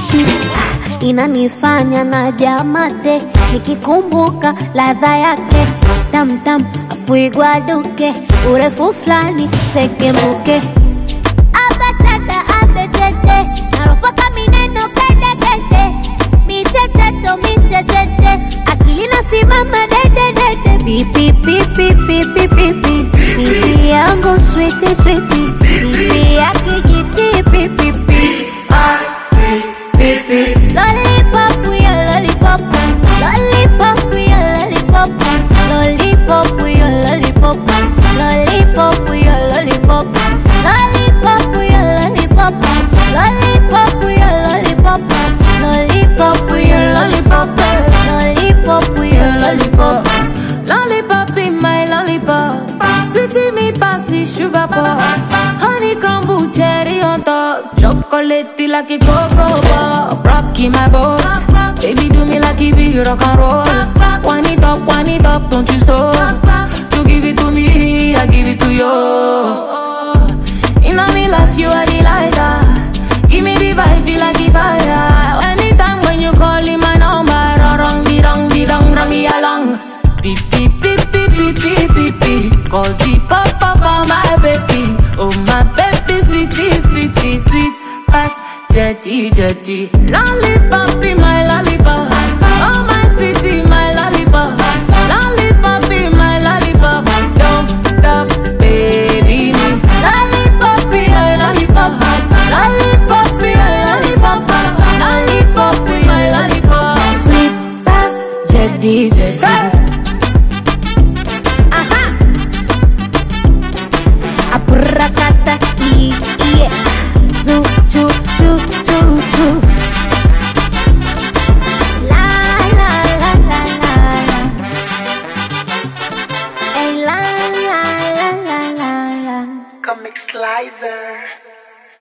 inanifanya na jamate, nikikumbuka ladha yake tam tam, afuigwa duke, urefu flani sekemuke. Abachada abechete, naropoka mineno kede kede, michecheto michechete, akili nasimama dede dede. Pipi pipi pipi pipi, pipi yangu sweetie sweetie, pipi yake jiti pipi pipi. Lollipop, we a lollipop. Lollipop, we a lollipop. Lollipop, we a lollipop. Lollipop, we a lollipop. Lollipop, we a lollipop. Lollipop, we a lollipop. Lollipop, we a lollipop. Lollipop, we a lollipop. Lollipop in my lollipop. Sweetie me pass the sugar pop. Honey crumble cherry on top. Chocolate like a cocoa pop. Rocky my boat. Baby do me like it be rock and roll. Wind it up, don't you stop. You give it to me, I give it to you. In a me life you are the lighter. Give me the vibe, feel like a fire. Anytime when you call in my number, rong di dong, rong me along. Beep beep beep beep beep beep beep beep. Call the papa for my baby. Oh my baby, sweetie, sweetie, sweet pass, jetty, jetty. Lollipop in my lollipop. Oh my sweetie, my lollipop. Lollipop in my lollipop. Don't stop, baby. Lollipop in my lollipop. Lollipop in my lollipop. Lollipop in my lollipop. Sweet pass, Jetty, jetty. Abracata, yeah. Zoo, choo, choo, choo, choo. La, la, la, la, la, la. Hey, la, la, la, la, la, la. Comic Slicer.